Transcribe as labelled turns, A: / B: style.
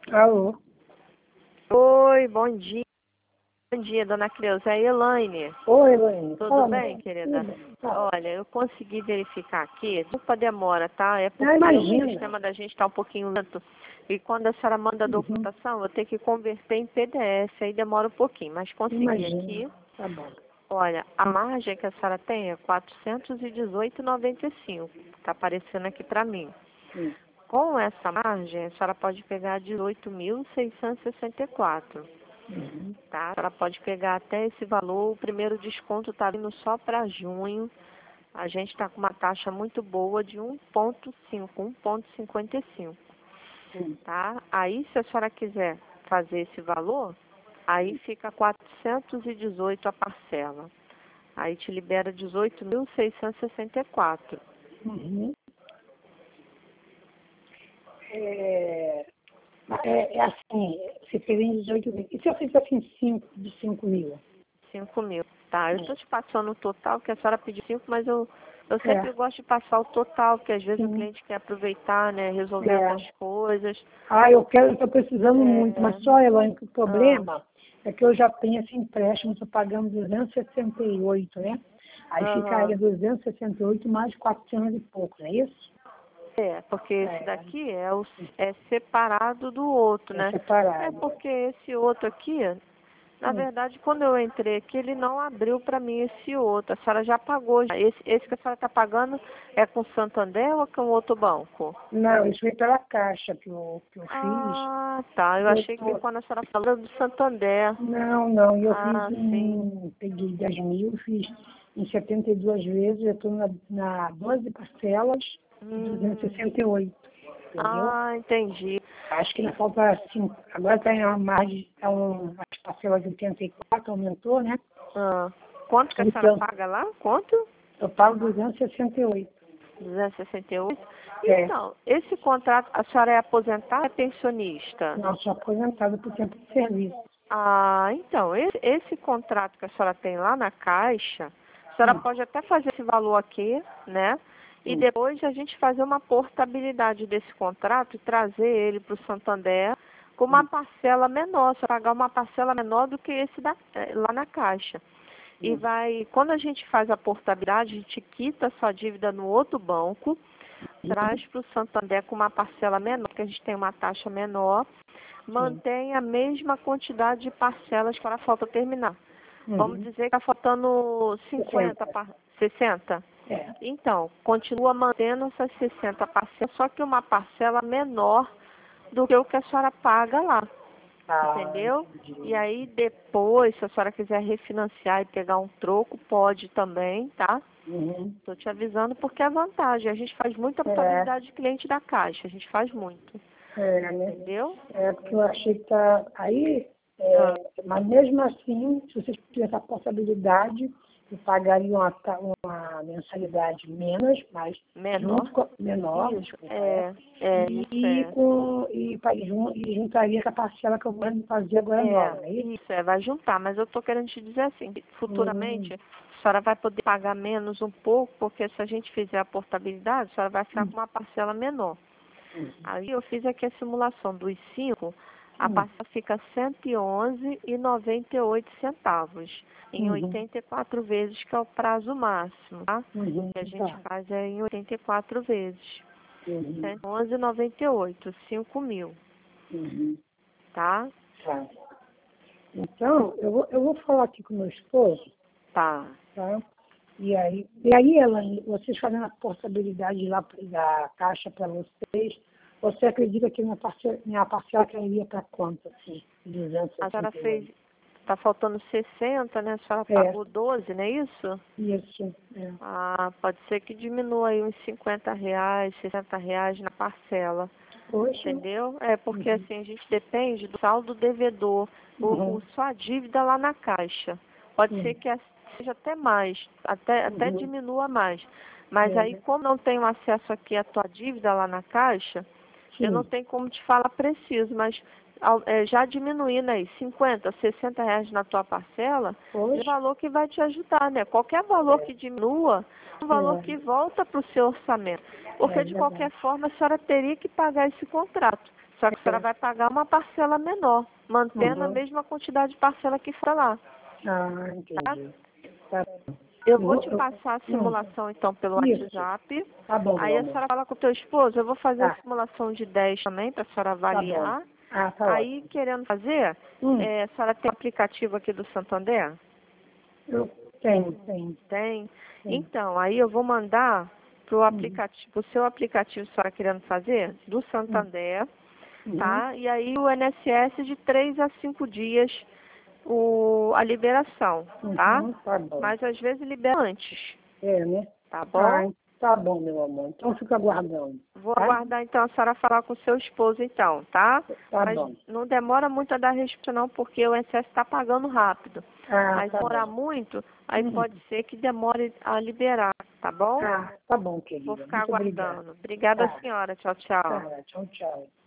A: Alô?
B: Oi, bom dia. Bom dia, dona Cleusa. É a Elaine.
A: Oi, Elaine.
B: Tudo
A: Fala,
B: bem,
A: moça.
B: querida?
A: Tudo. Fala.
B: Olha, eu consegui verificar aqui. Desculpa a demora, tá? É
A: Ah,
B: porque o
A: imagina.
B: sistema da gente está um pouquinho lento. E quando a senhora manda a documentação, eu tenho que converter em PDF. Aí demora um pouquinho, mas consegui
A: Imagina.
B: aqui.
A: Tá bom.
B: Olha, a margem que a senhora tem é 418,95. Está aparecendo aqui para mim.
A: Sim.
B: Com essa margem, a senhora pode pegar 18.664. Tá? Ela pode pegar até esse valor. O primeiro desconto está vindo só para junho. A gente está com uma taxa muito boa de 1,5, 1,55.
A: Sim.
B: Tá? Aí, se a senhora quiser fazer esse valor, aí fica 418 a parcela. Aí te libera 18.664.
A: Uhum. É assim, você fez 18 mil. E se eu fizer assim 5 mil?
B: 5.000. Tá, eu estou te passando o total, que a senhora pediu 5, mas eu sempre
A: É.
B: gosto de passar o total, porque às vezes o
A: Sim.
B: cliente quer aproveitar, né, resolver
A: É.
B: outras coisas.
A: Ah, eu estou precisando muito, mas só, Elaine, que o problema é que eu já tenho esse empréstimo, estou pagando 268, né? Aí
B: Aham.
A: ficaria 268 mais 400 e pouco, não é isso?
B: Porque esse
A: É,
B: daqui é separado do outro,
A: é
B: né? É
A: separado.
B: porque esse outro aqui, na verdade, quando eu entrei aqui, ele não abriu para mim esse outro. A senhora já pagou. Esse que a senhora está pagando é com o Santander ou com outro banco?
A: Não, isso foi pela Caixa que eu fiz.
B: Ah, tá. Eu
A: Eu
B: achei que
A: tô...
B: quando a senhora falou do Santander.
A: Não, eu fiz
B: Ah, sim.
A: peguei 10 mil, fiz em 72 vezes, eu estou na 12 parcelas de
B: Hum.
A: 268, entendeu?
B: Ah, entendi.
A: Acho que ainda falta 5, agora está em uma margem, as parcelas de 84, aumentou, né?
B: Ah, quanto que a senhora
A: Então,
B: paga lá? Quanto?
A: eu pago 268.
B: 268.
A: É,
B: Então, esse contrato, a senhora é aposentada ou é pensionista?
A: não, sou aposentada por tempo de serviço.
B: Ah, então, esse contrato que a senhora tem lá na Caixa, a senhora
A: Sim,
B: pode até fazer esse valor aqui, né? E
A: sim,
B: depois a gente fazer uma portabilidade desse contrato e trazer ele para o Santander com uma
A: sim,
B: parcela menor, só pagar uma parcela menor do que esse lá na Caixa. E
A: sim,
B: quando a gente faz a portabilidade, a gente quita a sua dívida no outro banco, traz para o Santander com uma parcela menor, que a gente tem uma taxa menor,
A: sim.
B: mantém a mesma quantidade de parcelas para falta terminar. Vamos
A: Uhum.
B: dizer que está faltando 50,
A: 60.
B: 60.
A: É.
B: Então, continua mantendo essas 60 parcelas, só que uma parcela menor do que o que a senhora paga lá.
A: Ah,
B: Entendeu? E
A: entendi.
B: aí depois, se a senhora quiser refinanciar e pegar um troco, pode também, tá?
A: Uhum.
B: Estou te avisando porque é vantagem. A gente faz muita
A: É,
B: portabilidade de cliente da Caixa. A gente faz muito.
A: né?
B: Entendeu?
A: É porque eu achei que tá aí,
B: Ah,
A: mas mesmo assim, se vocês tivessem a possibilidade, eu pagaria uma mensalidade menos, mas
B: menor?
A: junto com menor,
B: Isso,
A: desculpa, é.
B: isso
A: E,
B: é.
A: e juntaria com a parcela que eu vou fazer agora nova, não é isso?
B: Isso é, vai juntar. Mas eu estou querendo te dizer assim, que
A: Hum,
B: futuramente a senhora vai poder pagar menos um pouco, porque se a gente fizer a portabilidade, a senhora vai ficar
A: hum,
B: com uma parcela menor.
A: hum,
B: Aí eu fiz aqui a simulação dos 5, a
A: hum,
B: parcela fica 111,98 centavos, em
A: uhum,
B: 84 vezes, que é o prazo máximo, tá?
A: uhum,
B: Que a gente
A: tá,
B: faz é em 84 vezes.
A: uhum,
B: 111,98, 5.000,
A: uhum,
B: tá?
A: tá. Então, eu vou falar aqui com meu esposo,
B: Tá.
A: tá? E aí, Elaine, vocês fazendo a portabilidade lá da caixa para vocês, você acredita que minha parcela cairia para quanto, assim?
B: A senhora fez,
A: 268.
B: tá faltando 60, né? A senhora
A: É,
B: pagou 12, não é isso?
A: isso, é.
B: Ah, pode ser que diminua aí uns R$ 50, R$ 60 na parcela.
A: Poxa,
B: Entendeu? É porque
A: uhum,
B: assim, a gente depende do saldo devedor,
A: uhum,
B: sua dívida lá na caixa. Pode ser
A: uhum,
B: que seja até mais, até
A: uhum,
B: diminua mais. Mas aí,
A: é,
B: como não tenho acesso aqui à tua dívida lá na caixa, eu não
A: sim,
B: tenho como te falar preciso, mas já diminuindo aí 50, R$ 60 na tua parcela, é um
A: poxa,
B: valor que vai te ajudar, né? Qualquer valor
A: é,
B: que diminua, é um valor que volta para o seu orçamento.
A: é
B: Porque de qualquer
A: verdade.
B: forma a senhora teria que pagar esse contrato. Só que a senhora vai pagar uma parcela menor, mantendo a
A: Uhum.
B: mesma quantidade de parcela que foi lá.
A: Ah, entendi. Tá.
B: Eu vou te passar a
A: Hum,
B: simulação, então, pelo
A: Isso.
B: WhatsApp.
A: Tá bom,
B: Aí
A: meu
B: a
A: amor.
B: senhora fala com o teu esposo. Eu vou fazer a
A: Tá,
B: simulação de 10 também, para a senhora
A: tá bom.
B: avaliar.
A: Ah, tá
B: Aí,
A: ótimo.
B: querendo fazer,
A: Hum,
B: a senhora tem o aplicativo aqui do Santander?
A: eu tenho.
B: Tem?
A: Sim.
B: Então, aí eu vou mandar pro
A: Uhum.
B: aplicativo, pro seu aplicativo que a senhora querendo fazer, do
A: Uhum.
B: Santander,
A: Uhum.
B: tá? E aí o INSS de 3 a 5 dias a liberação, tá?
A: Uhum. Tá bom.
B: Mas às vezes libera antes,
A: É, né?
B: tá
A: Ah,
B: bom?
A: tá bom, meu amor. Então fica aguardando,
B: Vou
A: tá?
B: aguardar então a senhora falar com o seu esposo então, tá?
A: Tá
B: Mas
A: bom.
B: não demora muito a dar resposta não, porque o INSS está pagando rápido.
A: Ah,
B: Mas
A: tá
B: demorar
A: bom.
B: muito, aí
A: Uhum.
B: pode ser que demore a liberar, tá bom?
A: Ah, tá bom,
B: Vou
A: querida.
B: ficar
A: Muito obrigada.
B: aguardando. Obrigada,
A: Tá,
B: senhora. Tchau, tchau.
A: tá. Tchau, tchau.